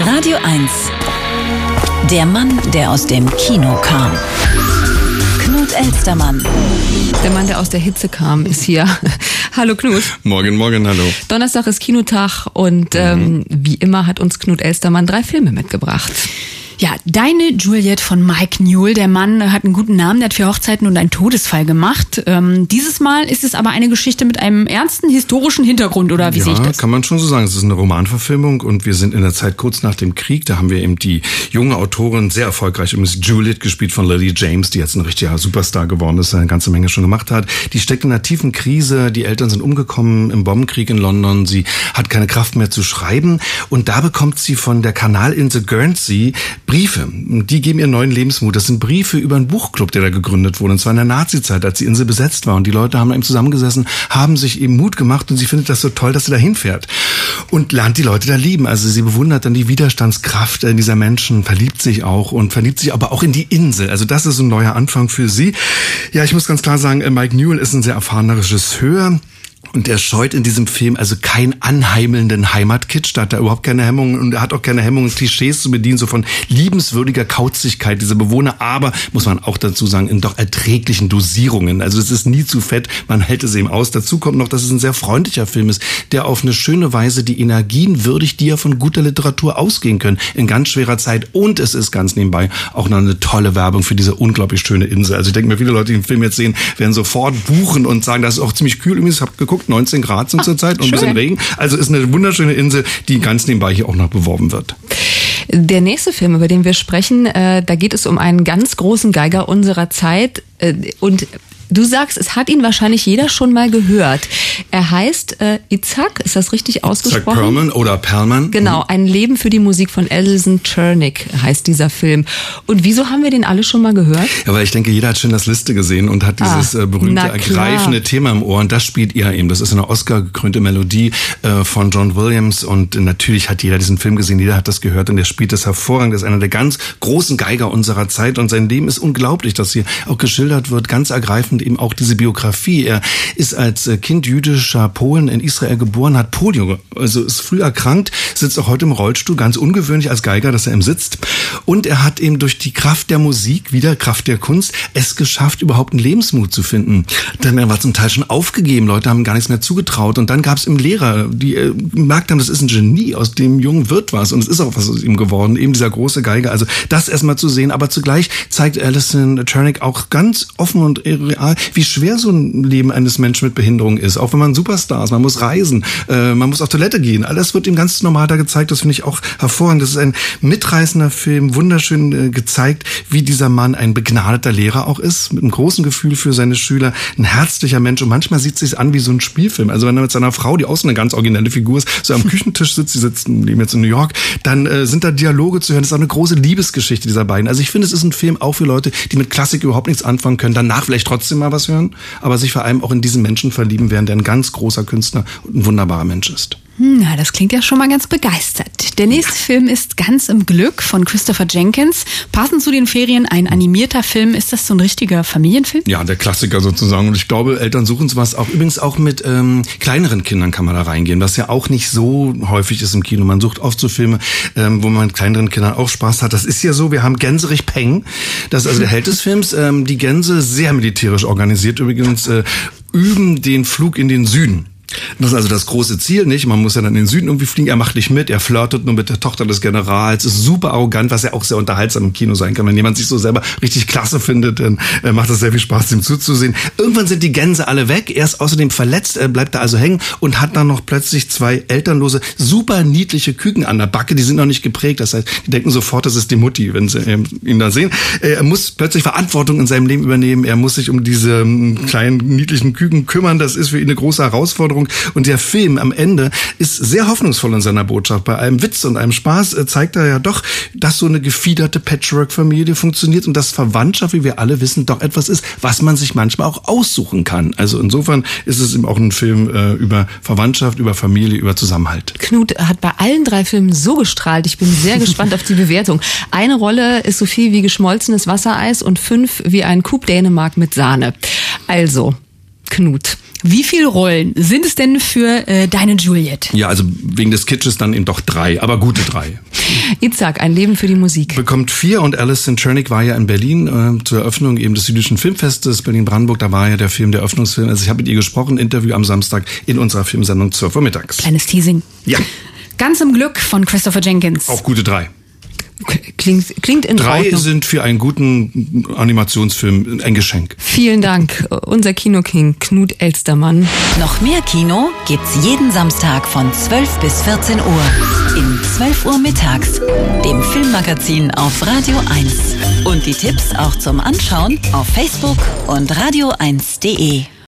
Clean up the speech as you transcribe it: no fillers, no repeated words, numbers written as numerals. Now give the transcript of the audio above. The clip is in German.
Radio 1. Der Mann, der aus dem Kino kam. Knut Elstermann. Der Mann, der aus der Hitze kam, ist hier. Hallo Knut. Morgen, hallo. Donnerstag ist Kinotag und wie immer hat uns Knut Elstermann 3 Filme mitgebracht. Ja, Deine Juliet von Mike Newell. Der Mann hat einen guten Namen, der hat 4 Hochzeiten und einen Todesfall gemacht. Dieses Mal ist es aber eine Geschichte mit einem ernsten historischen Hintergrund, oder wie sehe ich das? Ja, kann man schon so sagen. Es ist eine Romanverfilmung und wir sind in der Zeit kurz nach dem Krieg. Da haben wir eben die junge Autorin, sehr erfolgreich, übrigens Juliet, gespielt von Lily James, die jetzt ein richtiger Superstar geworden ist, eine ganze Menge schon gemacht hat. Die steckt in einer tiefen Krise. Die Eltern sind umgekommen im Bombenkrieg in London. Sie hat keine Kraft mehr zu schreiben. Und da bekommt sie von der Kanalinsel Guernsey Briefe. Die geben ihr neuen Lebensmut. Das sind Briefe über einen Buchclub, der da gegründet wurde. Und zwar in der Nazizeit, als die Insel besetzt war. Und die Leute haben da eben zusammengesessen, haben sich eben Mut gemacht. Und sie findet das so toll, dass sie da hinfährt. Und lernt die Leute da lieben. Also sie bewundert dann die Widerstandskraft dieser Menschen, verliebt sich auch und verliebt sich aber auch in die Insel. Also das ist so ein neuer Anfang für sie. Ja, ich muss ganz klar sagen, Mike Newell ist ein sehr erfahrener Regisseur. Und er scheut in diesem Film also keinen anheimelnden Heimatkitsch, da hat er überhaupt keine Hemmungen und er hat auch keine Hemmungen, Klischees zu bedienen, so von liebenswürdiger Kauzigkeit dieser Bewohner, aber, muss man auch dazu sagen, in doch erträglichen Dosierungen. Also es ist nie zu fett, man hält es eben aus. Dazu kommt noch, dass es ein sehr freundlicher Film ist, der auf eine schöne Weise die Energien würdigt, die ja von guter Literatur ausgehen können, in ganz schwerer Zeit. Und es ist ganz nebenbei auch noch eine tolle Werbung für diese unglaublich schöne Insel. Also ich denke mir, viele Leute, die den Film jetzt sehen, werden sofort buchen und sagen, das ist auch ziemlich kühl. Übrigens, ich habe geguckt, 19 Grad sind zurzeit und ein bisschen Regen. Also ist eine wunderschöne Insel, die ganz nebenbei hier auch noch beworben wird. Der nächste Film, über den wir sprechen, da geht es um einen ganz großen Geiger unserer Zeit und du sagst, es hat ihn wahrscheinlich jeder schon mal gehört. Er heißt Itzhak, ist das richtig ausgesprochen? Itzhak Perlman oder Perlman. Genau, ein Leben für die Musik von Alison Chernick heißt dieser Film. Und wieso haben wir den alle schon mal gehört? Ja, weil ich denke, jeder hat Schindlers Liste gesehen und hat dieses berühmte, ergreifende Thema im Ohr. Und das spielt er eben. Das ist eine Oscar-gekrönte Melodie von John Williams. Und natürlich hat jeder diesen Film gesehen, jeder hat das gehört. Und er spielt das hervorragend. Er ist einer der ganz großen Geiger unserer Zeit. Und sein Leben ist unglaublich, dass hier auch geschildert wird, ganz ergreifend eben auch diese Biografie. Er ist als Kind jüdischer Polen in Israel geboren, hat Polio, also ist früh erkrankt, sitzt auch heute im Rollstuhl, ganz ungewöhnlich als Geiger, dass er im sitzt. Und er hat eben durch die Kraft der Musik, wieder Kraft der Kunst, es geschafft, überhaupt einen Lebensmut zu finden. Denn er war zum Teil schon aufgegeben, Leute haben gar nichts mehr zugetraut. Und dann gab es ihm Lehrer, die gemerkt haben, das ist ein Genie, aus dem Jungen wird was. Und es ist auch was aus ihm geworden, eben dieser große Geiger. Also das erstmal zu sehen, aber zugleich zeigt Alison Chernick auch ganz offen und real, wie schwer so ein Leben eines Menschen mit Behinderung ist. Auch wenn man Superstar ist, man muss reisen, man muss auf Toilette gehen. Alles wird ihm ganz normal da gezeigt. Das finde ich auch hervorragend. Das ist ein mitreißender Film, wunderschön gezeigt, wie dieser Mann ein begnadeter Lehrer auch ist, mit einem großen Gefühl für seine Schüler, ein herzlicher Mensch. Und manchmal sieht es sich an wie so ein Spielfilm. Also wenn er mit seiner Frau, die auch so eine ganz originelle Figur ist, so am Küchentisch sitzt, leben jetzt in New York, dann sind da Dialoge zu hören. Das ist auch eine große Liebesgeschichte dieser beiden. Also ich finde, es ist ein Film auch für Leute, die mit Klassik überhaupt nichts anfangen können, danach vielleicht trotzdem mal was hören, aber sich vor allem auch in diesen Menschen verlieben werden, der ein ganz großer Künstler und ein wunderbarer Mensch ist. Na, das klingt ja schon mal ganz begeistert. Der nächste Film ist Ganz im Glück von Christopher Jenkins. Passend zu den Ferien ein animierter Film. Ist das so ein richtiger Familienfilm? Ja, der Klassiker sozusagen. Und ich glaube, Eltern suchen sowas auch. Übrigens auch mit kleineren Kindern kann man da reingehen, was ja auch nicht so häufig ist im Kino. Man sucht oft so Filme, wo man mit kleineren Kindern auch Spaß hat. Das ist ja so, wir haben Gänserich Peng. Das ist also der Held des Films. Die Gänse, sehr militärisch organisiert übrigens, üben den Flug in den Süden. Das ist also das große Ziel, nicht? Man muss ja dann in den Süden irgendwie fliegen. Er macht nicht mit, er flirtet nur mit der Tochter des Generals, ist super arrogant, was ja auch sehr unterhaltsam im Kino sein kann. Wenn jemand sich so selber richtig klasse findet, dann macht das sehr viel Spaß, ihm zuzusehen. Irgendwann sind die Gänse alle weg, er ist außerdem verletzt, er bleibt da also hängen und hat dann noch plötzlich 2 elternlose, super niedliche Küken an der Backe, die sind noch nicht geprägt. Das heißt, die denken sofort, das ist die Mutti, wenn sie ihn da sehen. Er muss plötzlich Verantwortung in seinem Leben übernehmen, er muss sich um diese kleinen niedlichen Küken kümmern, das ist für ihn eine große Herausforderung. Und der Film am Ende ist sehr hoffnungsvoll in seiner Botschaft. Bei allem Witz und allem Spaß zeigt er ja doch, dass so eine gefiederte Patchwork-Familie funktioniert und dass Verwandtschaft, wie wir alle wissen, doch etwas ist, was man sich manchmal auch aussuchen kann. Also insofern ist es eben auch ein Film über Verwandtschaft, über Familie, über Zusammenhalt. Knut hat bei allen 3 Filmen so gestrahlt. Ich bin sehr gespannt auf die Bewertung. Eine Rolle ist so viel wie geschmolzenes Wassereis und 5 wie ein Coup Dänemark mit Sahne. Also, Knut. Wie viele Rollen sind es denn für Deine Juliet? Ja, also wegen des Kitsches dann eben doch 3, aber gute 3. Itzhak, ein Leben für die Musik. Bekommt 4 und Alison Czernik war ja in Berlin zur Eröffnung eben des Jüdischen Filmfestes Berlin-Brandenburg. Da war ja der Film, der Eröffnungsfilm. Also ich habe mit ihr gesprochen, Interview am Samstag in unserer Filmsendung 12 Uhr mittags. Kleines Teasing. Ja. Ganz im Glück von Christopher Jenkins. Auch gute 3. Klingt in 3 Ordnung. sind für einen guten Animationsfilm ein Geschenk. Vielen Dank, unser Kinoking Knut Elstermann. Noch mehr Kino gibt's jeden Samstag von 12 bis 14 Uhr. In 12 Uhr mittags, dem Filmmagazin auf Radio 1. Und die Tipps auch zum Anschauen auf Facebook und radio1.de.